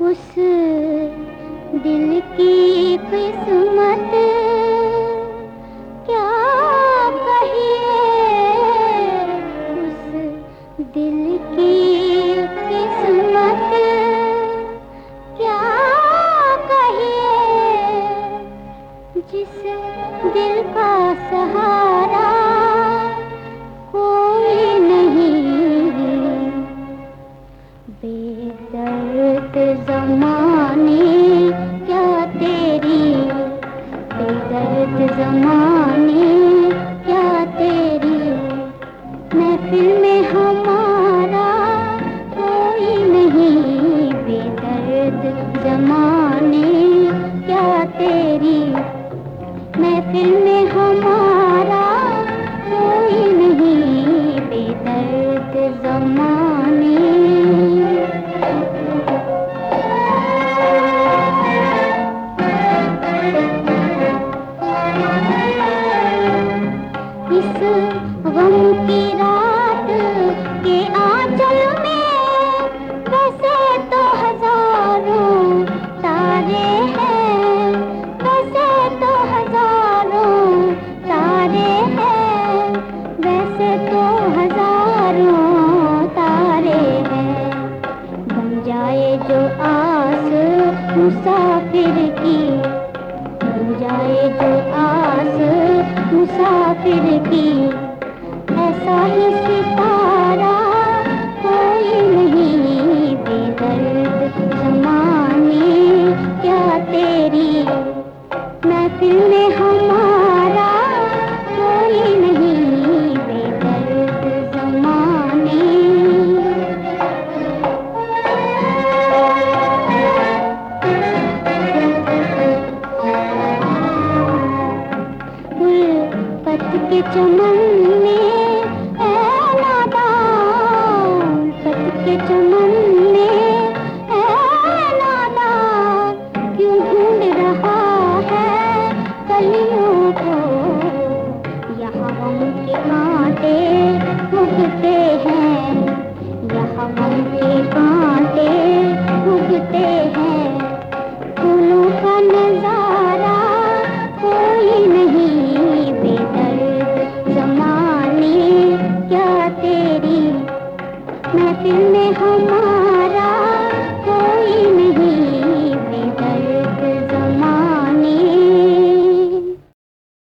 उस दिल की किस्मत क्या कहिए, उस दिल की किस्मत क्या कहिए, जिस दिल का सहारा कोई नहीं। बेदर्द ज़माने क्या तेरी, बेदर्द ज़माने क्या तेरी, महफिल में हमारा कोई नहीं। बेदर्द ज़माने क्या तेरी, महफिल में हमारा कोई नहीं। बेदर्द ज़माने। इस गम की रात के आंचल में वैसे तो हजारों तारे हैं, वैसे तो हजारों तारे हैं, वैसे तो हजारों तारे हैं। बन जाए जो आस मुसाफिर की, बन जाए जो आस मुसाफिर की, ऐसा ही सितारा